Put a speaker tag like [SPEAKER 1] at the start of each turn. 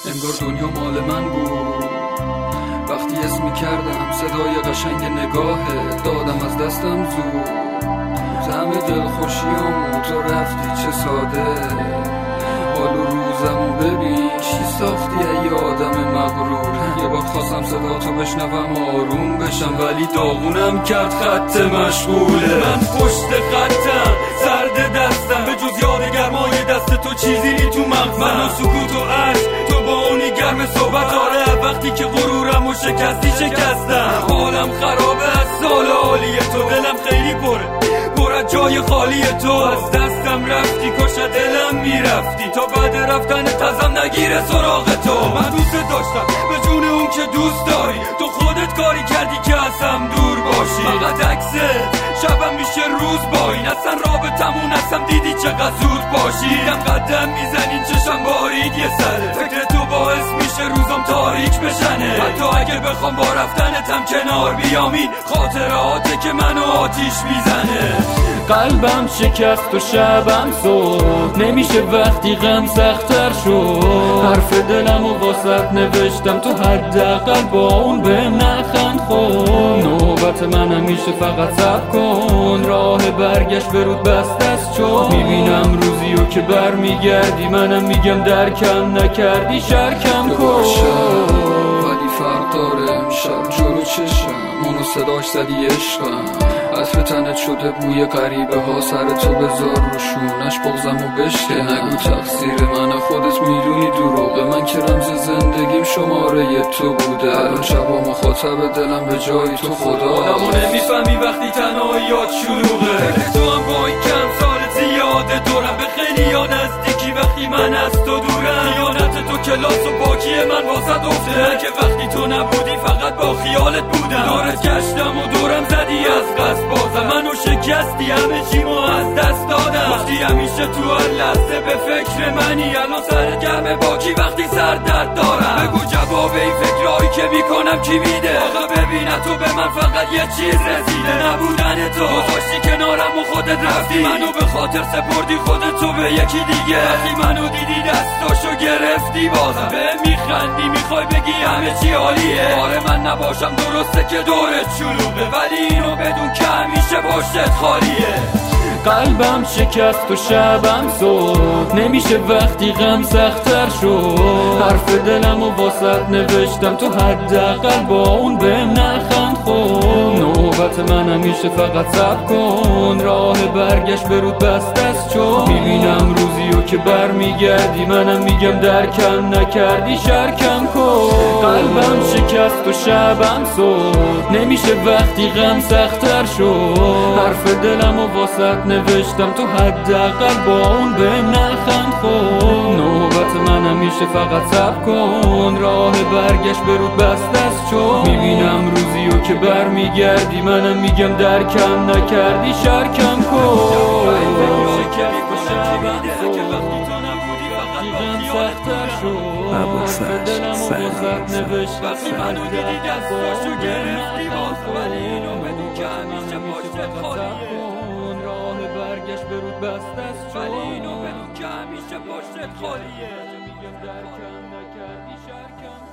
[SPEAKER 1] انگار دنیا مال من بود. وقتی اسم میکردم صدای قشنگ نگاهه دادم از دستم زود. همه دلخوشیامو تو رفتی چه ساده. حال و روزمو ببین چی ساختی ای آدم مغرور. یه بار خواستم صدا تو بشنوم آروم بشم ولی داغونم کرد خط مشغوله. من پشت خطم سرد دستم به جز یاد گرمای دست تو چیزی نی تو مغزم. من و سکوت و عشق تو با اونی گرم صحبت. آره وقتی که غرورم و شکستم. حالم خرابه از سال عالی تو. دلم خیلی پر از جای خالی تو. از دستم رفتی کاش دلم میرفتی تا بعد رفتن تازم نگیره سراغ تو. من دوست داشتم به جون اون که دوست داری. تو خودت کاری کردی که ازم دور باشی. فقط عکسه شبم میشه روز با این. اصلا رابطمون اصلا دیدی چقدر زود باشی. دیدم قدم میزنی چشم بارید یه سره. فکر تو باعث میشه روزم تاریک بشنه. حتی اگه بخوام با رفتنتم کنار بیام این خاطراته که منو آتیش میزنه.
[SPEAKER 2] قلبم شکست و شبم صبح نمیشه وقتی غم سخت‌تر شد. حرف دلم و واسط نوشتم تو حداقل با اون بهم نخند. خب نوبت منم میشه فقط صبر کن. راه برگشت به رود بسته است چون میبینم روزیو که برمیگردی. منم میگم درکم نکردی شرکم کن.
[SPEAKER 1] ولی فرق داره امشب جلو چشم اونو صداش زدی عشقم. عطر تنت شده بوی غریبه ها. سر تو بذار روشونش بغزمو بشکه. نگو تقصیر من خودت میدونی دروغه. من که رمز زندگیم شماره تو بوده. الان شبا مخاطب دلم به جای تو خدا.
[SPEAKER 3] آدمو نمیفهمی وقتی تنهاییات شلوغه. فکر تو هم با این کم سال زیاده دورم. به خیلی ها نزدیکی وقتی من از تو دورم. خیانت تو کلاس و باکی من واسط افته. که وقتی تو نبودی فقط با خیالت بودم. دورت گشتم و دورم زدی از قصد بازم. منو شکستی همه چیمو از دست دادم. وقتی همیشه تو هر لحظه به فکر منی. الان سر گرم باکی وقتی سر درد دارم. بگو جواب این فکرهایی که میکنم کی میده. آقا ببین تو به من فقط یه چیز رسیده. نبودن تو گذاشتی کنارم و خودت رفتی. منو به خاطر سپردی خودت تو به یکی دیگه. وقتی منو دیدی دستاشو گرفتی بازم به میخندی. میخوای بگی همه چی عالیه. آره من نباشم درسته که دورت شلوغه. ولی اینو بدون که همیشه پشتت خالیه.
[SPEAKER 2] قلبم شکست و شبم صبح نمیشه وقتی غم سخت‌تر شد. حرف دلم و واسط نوشتم تو حداقل با اون بهم نخند. خب نوبت منم میشه فقط صبر کن. راه برگشت به رود بسته است چون میبینم روزیو که برمیگردی. منم میگم درکم نکردی شرکم کن. قلبم شکست و شبم صبح نمیشه وقتی غم سخت‌تر شد. حرف دلم و واسط نوشتم تو حداقل با اون بهم نخند. خب نوبت منم میشه فقط صبر کن. راه برگشت به رود بسته است چون میبینم روزیو که برمیگردی. منم میگم درکم نکردی شرکم کن.
[SPEAKER 3] وقتی منو دیدی دستاشو گرفتی باز. ولی اینو بدون که همیشه پشتت خالیه.
[SPEAKER 2] راه برگشت به رود بسته است چون
[SPEAKER 3] ولی اینو بدون که همیشه پشتت خالیه.
[SPEAKER 2] میگم درکم نکردی شرکم